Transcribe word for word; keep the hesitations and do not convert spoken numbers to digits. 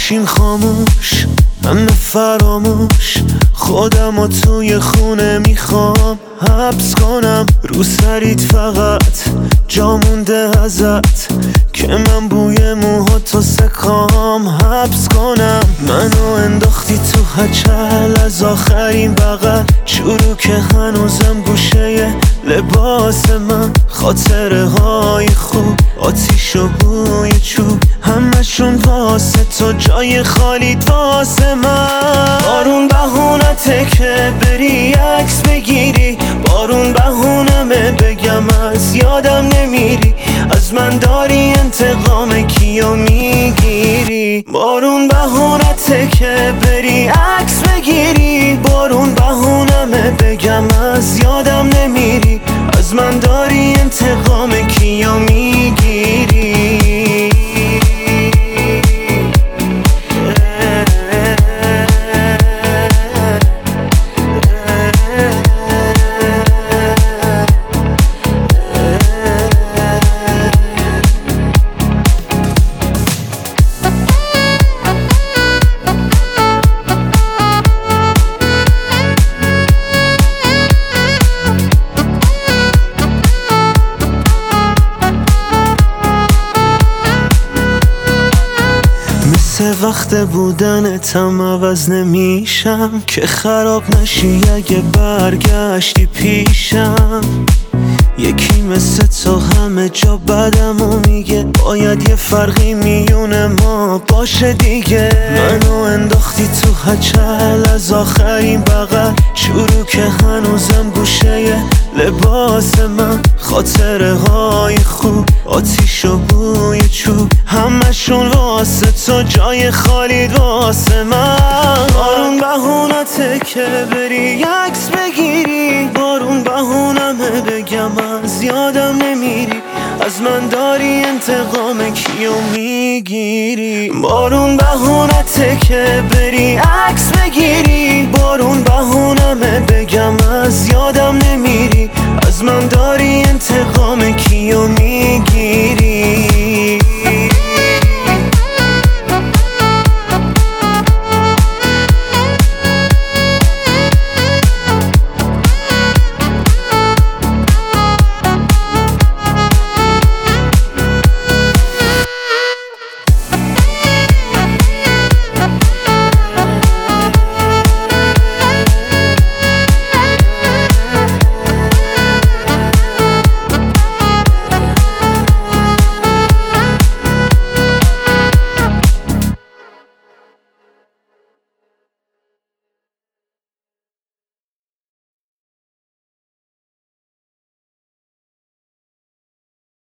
ماشین خاموش، من فراموش خودم و توی خونه میخوام حبس کنم. رو سریت فقط جا مونده ازت که من بوی موهاتو سکام حبس کنم. منو انداختی تو هچل از آخرین بغل، چورو که هنوزم گوشه لباس من. خاطره های خوب، آتیش و بوی چوب، همشون واسه تو، جای خالیت واسه من. بارون بهونته که بری عکس بگیری، بارون بهونمه بگم از یادم نمیری، از من داری انتقام کیو میگیری. بارون بهونته که بری عکس بگیری، بارون بهونمه بگم از یادم نمیری، از من داری انتقام کیو میگیری. مثل وقت بودنتم عوض نمیشم که خراب نشی اگه برگشتی پیشم. یکی مثل تو همه جا بدمو میگه، باید یه فرقی میونه ما باشه دیگه. منو انداختی تو هچل از آخرین بغل، چورو که هنوزم گوشه لباس من. خاطره های خوب، آتیش و بوی چوب، همشون واسه تو، جای خالیت واسه من. بارون بهونته که بری عکس بگیری، بارون بهونمه بگم از یادم نمیری، از من داری انتقام کیو میگیری. بارون بهونته که بری عکس بگیری، بارون بهونمه بگم از یادم نمیری، از من داری انتقام کیو میگیری.